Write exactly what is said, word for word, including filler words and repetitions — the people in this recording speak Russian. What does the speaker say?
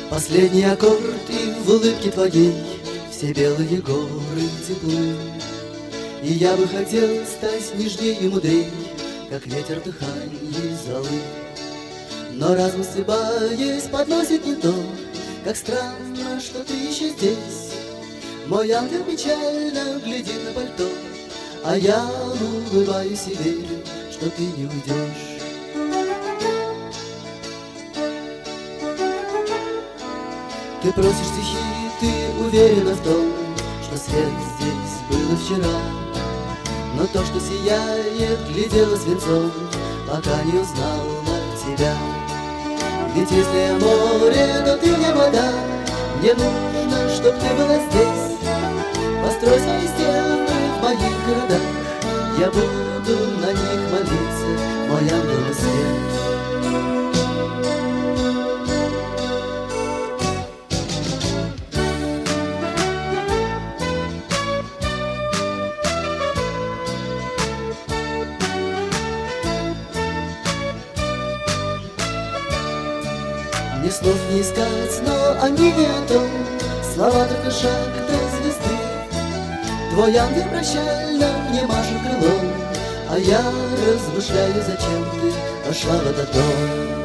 Последний аккорд, и в улыбке твоей все белые горы теплы. И я бы хотел стать нежней и мудрей, как ветер дыханье золы. Но разум, сыбаясь, подносит не то, как странно, что ты еще здесь. Мой ангел печально глядит на пальто, а я улыбаюсь и верю, что ты не уйдешь. Ты просишь стихи, ты уверена в том, что свет здесь было вчера. Но то, что сияет, глядело свинцом, пока не узнала тебя. Ведь если я море, то ты мне вода. Мне нужно, чтоб ты была здесь. Построй свои стены в моих городах, я буду на них молиться, мой ангел и свет. Мне слов не искать, но они не о том, слова только шаг до звезды. Твой ангел прощально мне машет крылом, а я размышляю, зачем ты пошла в этот дом.